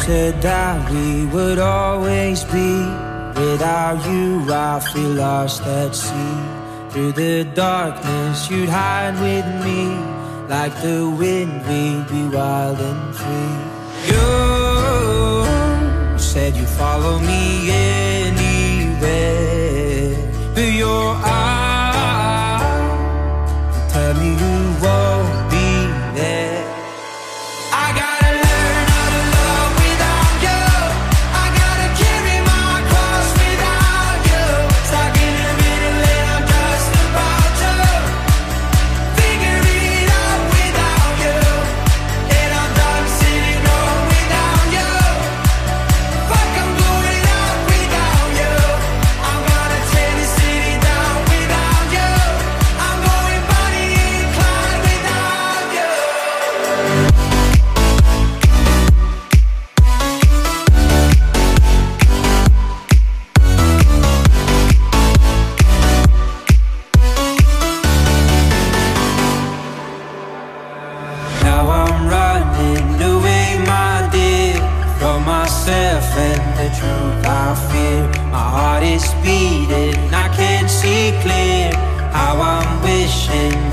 said that we would always be. Without you I feel lost at sea. Through the darkness you'd hide with me. Like the wind we'd be wild and free. You said you'd follow me anywhere, but your eyes tell me you won't be there. I gotta learn how to love without you. I gotta carry my cross without you. Stuck in the middle and I'm just about to figure it out without you. And I'm done sitting home without you. Fuck, I'm going out without you. I'm gonna tear the city down without you. I'm going Bonnie and Clyde without you. Now I'm running away, my dear, from myself and the truth I fear. My heart is beating, I can't see clear. How I'm wishing